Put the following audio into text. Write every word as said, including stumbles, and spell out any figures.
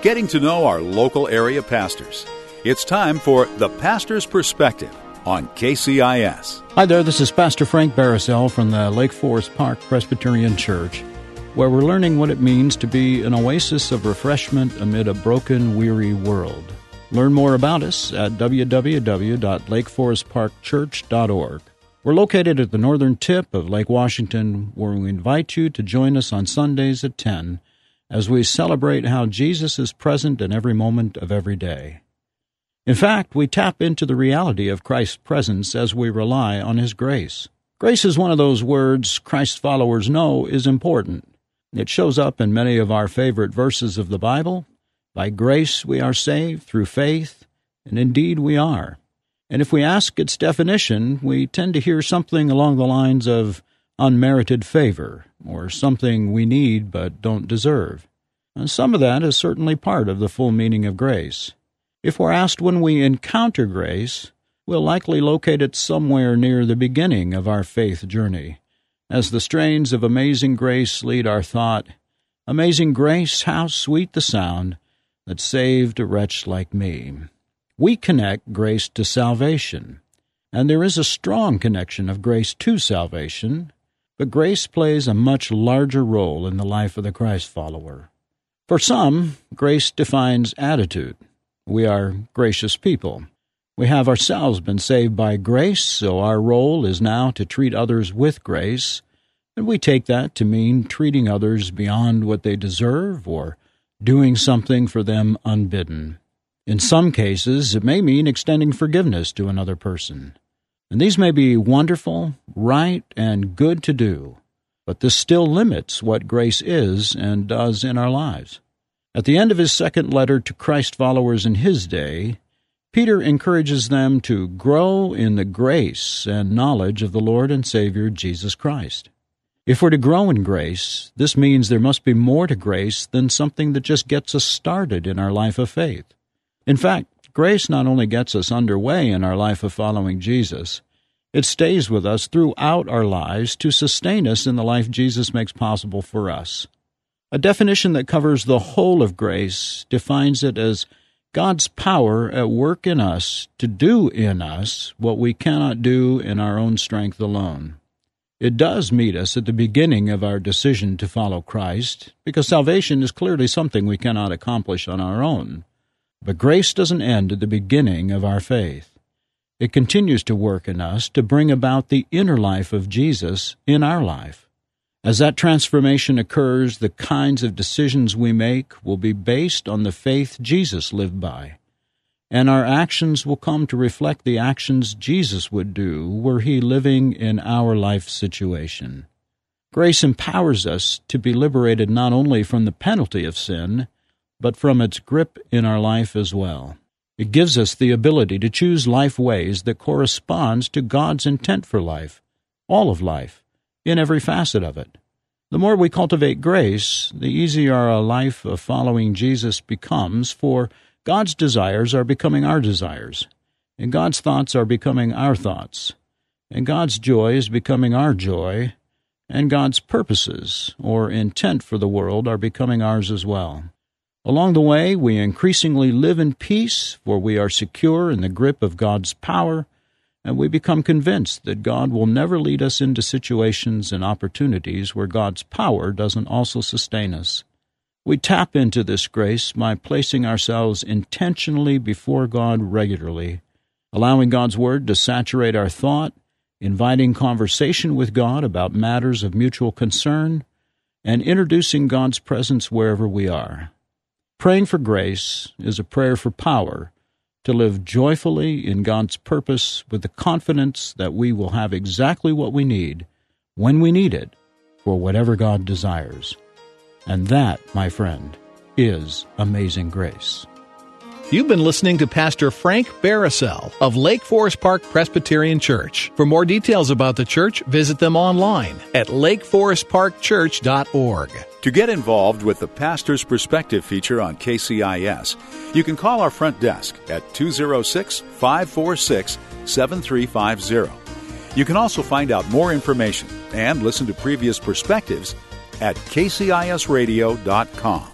getting to know our local area pastors. It's time for The Pastor's Perspective on K C I S. Hi there, this is Pastor Frank Barisell from the Lake Forest Park Presbyterian Church, where we're learning what it means to be an oasis of refreshment amid a broken, weary world. Learn more about us at w w w dot lake forest park church dot org. We're located at the northern tip of Lake Washington, where we invite you to join us on Sundays at ten as we celebrate how Jesus is present in every moment of every day. In fact, we tap into the reality of Christ's presence as we rely on His grace. Grace is one of those words Christ's followers know is important. It shows up in many of our favorite verses of the Bible. By grace we are saved through faith, and indeed we are. And if we ask its definition, we tend to hear something along the lines of unmerited favor, or something we need but don't deserve. And some of that is certainly part of the full meaning of grace. If we're asked when we encounter grace, we'll likely locate it somewhere near the beginning of our faith journey, as the strains of Amazing Grace lead our thought, "Amazing grace, how sweet the sound that saved a wretch like me." We connect grace to salvation, and there is a strong connection of grace to salvation, but grace plays a much larger role in the life of the Christ follower. For some, grace defines attitude. We are gracious people. We have ourselves been saved by grace, so our role is now to treat others with grace, and we take that to mean treating others beyond what they deserve or doing something for them unbidden. In some cases, it may mean extending forgiveness to another person. And these may be wonderful, right, and good to do, but this still limits what grace is and does in our lives. At the end of his second letter to Christ followers in his day, Peter encourages them to grow in the grace and knowledge of the Lord and Savior Jesus Christ. If we're to grow in grace, this means there must be more to grace than something that just gets us started in our life of faith. In fact, grace not only gets us underway in our life of following Jesus, it stays with us throughout our lives to sustain us in the life Jesus makes possible for us. A definition that covers the whole of grace defines it as God's power at work in us to do in us what we cannot do in our own strength alone. It does meet us at the beginning of our decision to follow Christ, because salvation is clearly something we cannot accomplish on our own. But grace doesn't end at the beginning of our faith. It continues to work in us to bring about the inner life of Jesus in our life. As that transformation occurs, the kinds of decisions we make will be based on the faith Jesus lived by, and our actions will come to reflect the actions Jesus would do were He living in our life situation. Grace empowers us to be liberated not only from the penalty of sin, but from its grip in our life as well. It gives us the ability to choose life ways that corresponds to God's intent for life, all of life, in every facet of it. The more we cultivate grace, the easier our life of following Jesus becomes, for God's desires are becoming our desires, and God's thoughts are becoming our thoughts, and God's joy is becoming our joy, and God's purposes or intent for the world are becoming ours as well. Along the way, we increasingly live in peace, for we are secure in the grip of God's power, and we become convinced that God will never lead us into situations and opportunities where God's power doesn't also sustain us. We tap into this grace by placing ourselves intentionally before God regularly, allowing God's Word to saturate our thought, inviting conversation with God about matters of mutual concern, and introducing God's presence wherever we are. Praying for grace is a prayer for power to live joyfully in God's purpose with the confidence that we will have exactly what we need when we need it for whatever God desires. And that, my friend, is amazing grace. You've been listening to Pastor Frank Barisell of Lake Forest Park Presbyterian Church. For more details about the church, visit them online at lake forest park church dot org. To get involved with the Pastor's Perspective feature on K C I S, you can call our front desk at two oh six, five four six, seven three five zero. You can also find out more information and listen to previous perspectives at k c i s radio dot com.